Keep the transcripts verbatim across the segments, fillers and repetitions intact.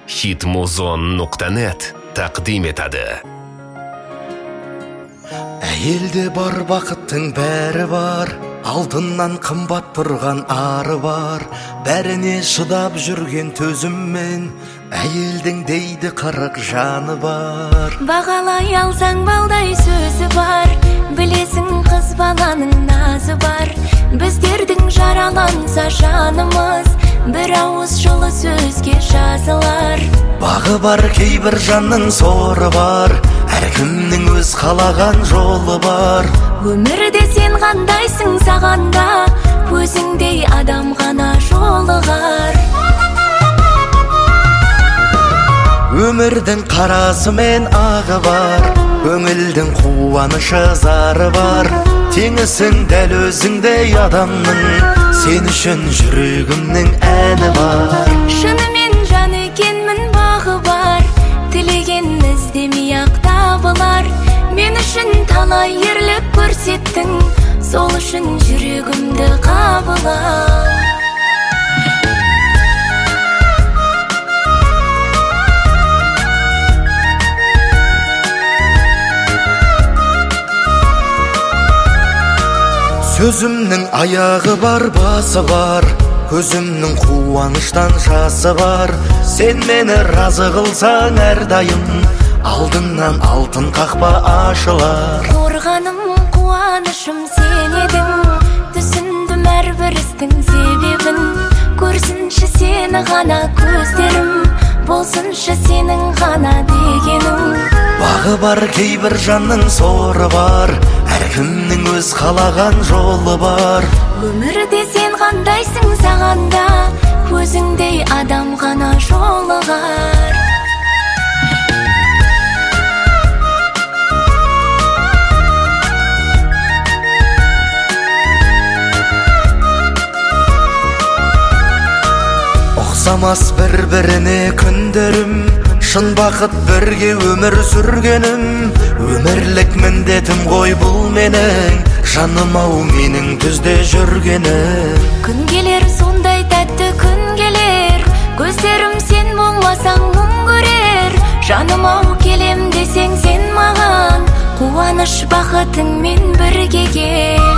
hitmuzon nuqta net taqdim etadi. Әйелде бар бақыттың бәрі бар, алдынан қымбат тұрған ары бар. Бәріне шыдап жүрген төзіммен, әйелдің дейді қырық жаны бар. Бағалай алсаң балдай сөзі бар, білесің қыз баланың назы бар. Біздердің жараланса жанымыз, бір ауыз жылы сөзге жазылар. Бағы бар кейбір жанның соры бар, әркімнің өз қалаған жолы бар. Өмірде сен қандайсың сағанда, өзіңдей адам ғана жолығар. Өмірдің қарасы мен ағы бар, көңілдің қуанышы зары бар. Теңісің дәл өзіңдей адамның, сен үшін жүрегімнің әні бар. Шынымен жан екенмін бағы бар, тілеген іздемей ақ табылар. Мен үшін талай ерлік көрсеттің, сол үшін жүрегімді қабыла. Сөзімнің аяғы бар, басы бар, көзімнің қуаныштан жасы бар. Сен мені разы қылсаң әрдайым, алдыңнан алтын қақпа ашылар. Қорғаным, қуанышым сен едің, түсіндім әрбір істің себебін. Көрсінші сені ғана көздерім, болсыншы сенің ғана дегенің. Бағы бар кейбір жанның соры бар, әркімнің өз қалаған жолы бар. Өмірде сен қандайсың сағанда, өзіңдей адам ғана жолығар. Ұқсамас бір-біріне күндерім, шын бақыт бірге өмір сүргенім. Өмірлік міндетім ғой бұл менің, жаным ау менің түзде жүргенім. Күн келер сондай тәтті күн келер, көздерім сен болмасаң мұң көрер. Жаным ау келем десең сен маған, қуаныш бақытыңмен бірге кел.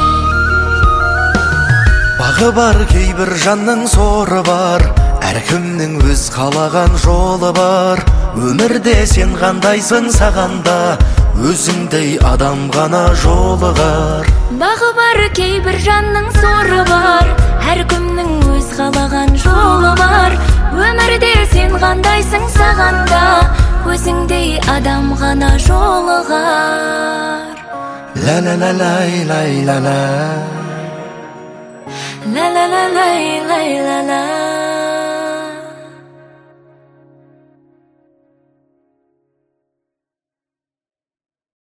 Бағы бар кейбір жанның соры бар, әркімнің өз қалаған жолы бар. Өмірде сен қандайсың сағанда, өзіңдей адам ғана жолығар. Бағы бар кейбір жанның соры бар, әркімнің өз қалаған жолы бар. Өмірде сен қандайсың сағанда, өзіңдей адам ғана жолығар. Ла ла ла лай лай ла ла, ла ла ла лай лай ла ла.